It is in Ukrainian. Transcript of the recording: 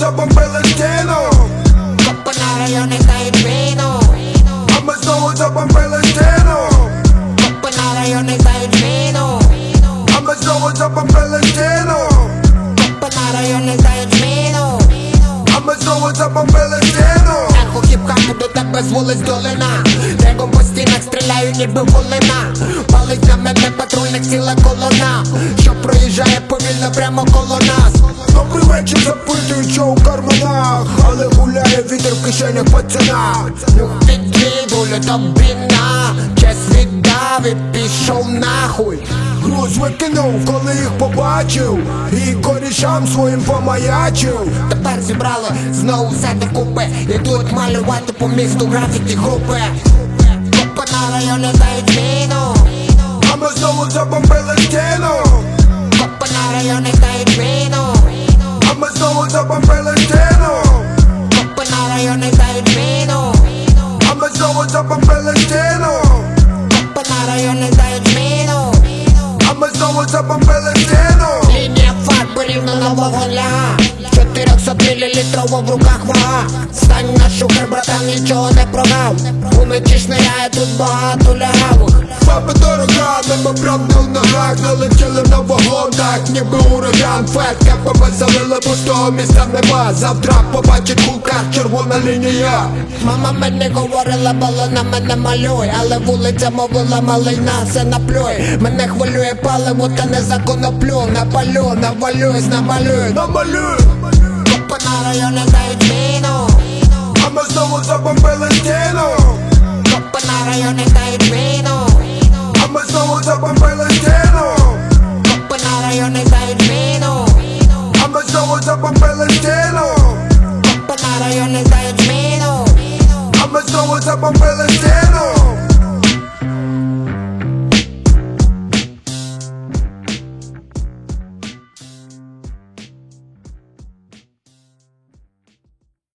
забомбили стіну. Копи на районі дають війну. А ми знову забомбили стіну. Копи на районі дають війну. А ми знову забомбили стіну. Копи на районі дають війну. А ми знову забомбили стіну. Ехо хіп-хапу до тебе з вулиць долина. Дрегом по стінах стріляю ніби волина. Палить на мене патрульних ціла колона, що проїжджає повільно прямо коло нас. Добрий вечір, запитують, що у карманах, але гуляє вітер в кишенях пацана. Підвідулю тобі на честь віддав і пішов нахуй. Груз викинув, коли їх побачив, і корішам своїм помаячив. Тепер зібрали знову все докупи. Ідуть малювати по місту графіті групи. Копи на районі дають війну. А ми знову забомбили стіну. Копи на районі дають війну. А ми знову забомбили стіну. Копи на районі дають війну. А ми знову забомбили стіну. Копи на районі дають війну. А ми знову забомбили стіну. Лінія фарби рівно нового ляга. 400 мл в руках вага. Стань на шухер, братан, нічого не прогав. Уночі шниряє тут багато лягавих. Баби дорога, ми правда в ногах. Налетіли на вагон, так ніби ураган. Фет, кепами залили, пустого місця нема. Завтра побачить кулкар, червона лінія. Мама мені говорила, балонами не малюй. Але вулиця мовила, малий на все наплюй. Мене хвилює паливо, та не законоплю. Напалю, навалюсь, намалюй. Намалюй. Копи на районі дають війну. А ми знову забомбили стіну. Копи на районі дають війну. А ми знову забомбили стіну. Копи на районі дають війну. А ми знову забомбили стіну. Копи на районі дають війну. А ми знову забомбили стіну.